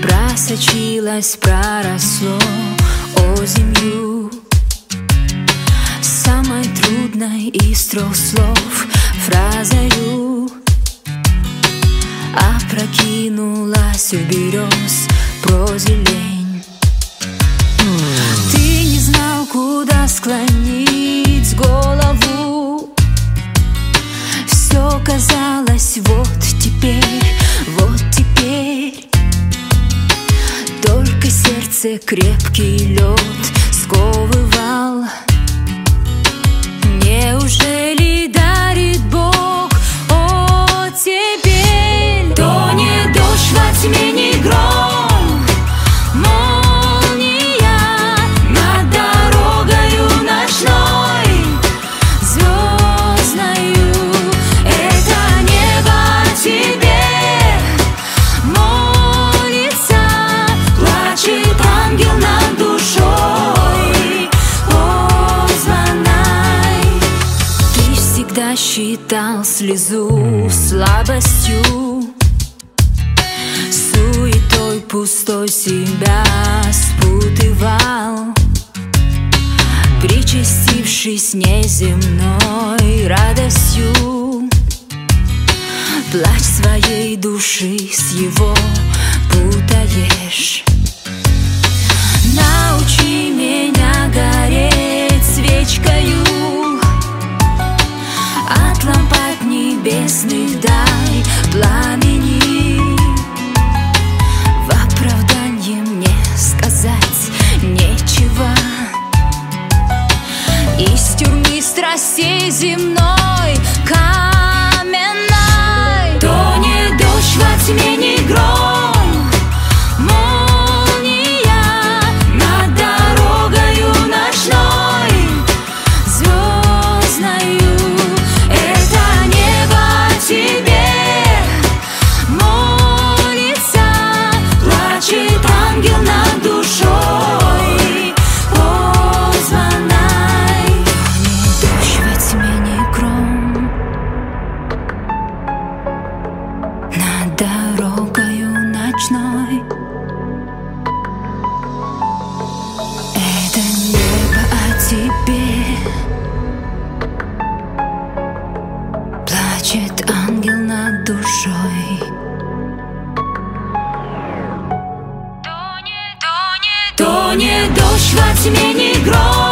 Просочилось, проросло озимью самой трудной из 3 слов фразою. Опрокинулась у берез прозелень. Ты не знал, куда склонить голову. Все казалось вот теперь, вот теперь. Только сердце крепкий лед сковывал. Неужели дарит Бог оттепель? То не дождь во тьме, не гром, молния над дорогою ночной, звездною. Это небо тебе молится, плачет ангел над душой позвонай. Ты всегда считал слезу слабостью, суетой пустой себя спутывал, причастившись неземной радостью. Плач своей души с его путаешь. Научи меня гореть свечкою, от лампад небесных дай пламени. В оправданье мне сказать нечего. Из тюрьмы страстей земной каменной. То не дождь во тьме, не гром, молния над дорогою ночной, звездною. Это небо тебе молится, плачет ангел над душой позвонай. Не дождь во тьме, не гром, над дорогою ночной. Это небо о тебе плачет ангел над душой. То не дождь во тьме, не гром,